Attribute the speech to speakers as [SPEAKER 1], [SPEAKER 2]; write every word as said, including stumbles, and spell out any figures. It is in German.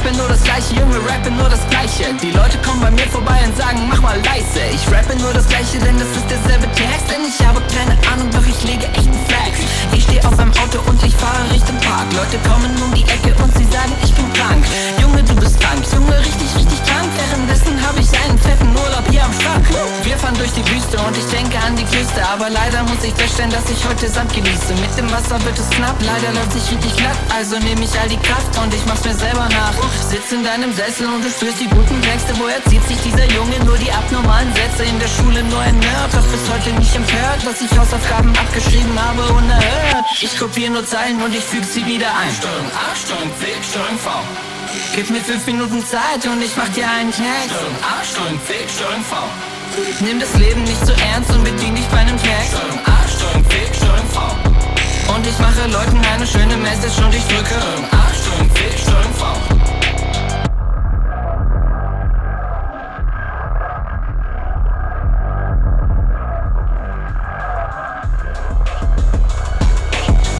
[SPEAKER 1] rappe nur das Gleiche, Junge, rappe nur das Gleiche. Die Leute kommen bei mir vorbei und sagen, mach mal leise. Ich rappe nur das Gleiche, denn das ist derselbe Text. Denn ich habe keine Ahnung, doch ich lege echten Flex. Ich steh auf einem Auto und ich fahre Richtung Park. Leute kommen um die Ecke und sie sagen, ich bin krank. Junge, du bist krank, Junge, richtig, richtig krank. Währenddessen habe ich einen fetten Urlaub hier am Strand. Wir fahren durch die Wüste und ich denke an die Küste. Aber leider muss ich feststellen, dass ich heute Sand genieße. Mit dem Wasser wird es knapp, leider läuft sich richtig glatt. Also nehme ich all die Kraft und ich mach's mir selber nach. Sitz in deinem Sessel und du spürst die guten Texte. Woher zieht sich dieser Junge nur die abnormalen Sätze? In der Schule nur ein Nerd, doch bis heute nicht empört, was ich Hausaufgaben abgeschrieben habe, unerhört. Ich kopiere nur Zeilen und ich füge sie wieder ein. Steuerung A, Steuerung C, Steuerung V. Gib mir fünf Minuten Zeit und ich mach dir einen Text. Steuerung A, Steuerung C, Steuerung V. Nimm das Leben nicht so ernst und bedien dich bei einem Text. Steuerung A, Steuerung C, Steuerung V. Und ich mache Leuten eine schöne Message und ich drücke Steuerung A,